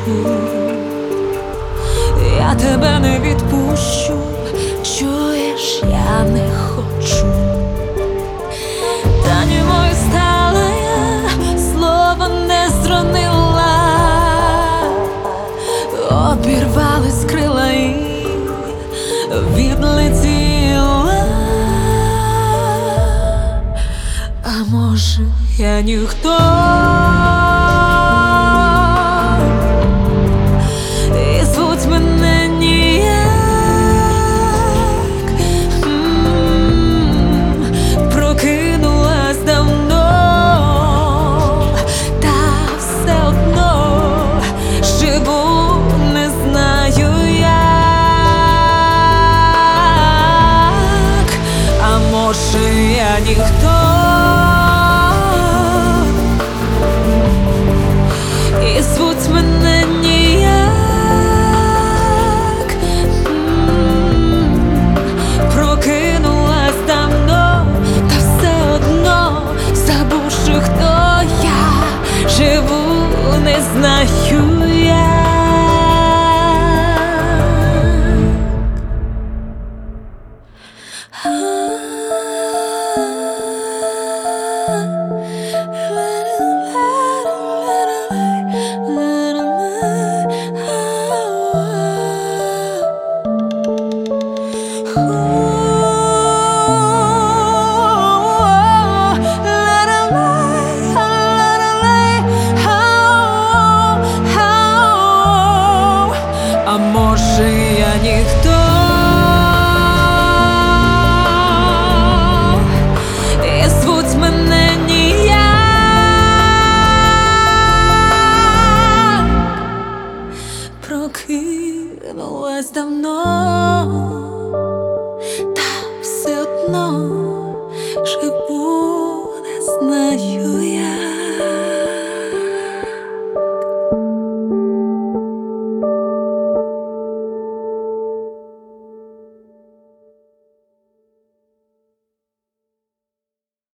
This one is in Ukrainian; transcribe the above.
я тебе не відпущу, чуєш, я не хочу. Та ні, моя стала я, слова не зронила, обірвались крила і відлетіла. А може, я ніхто, і звуть мене ніяк. Прокинулась давно, та все одно живу, не знаю як. А може, я ніхто, і звуть мене ніяк. Прокинулась давно, та все одно, забувши, хто я, живу, не знаю як. А може, я ніхто, і звуть мене ніяк. Прокинулась давно,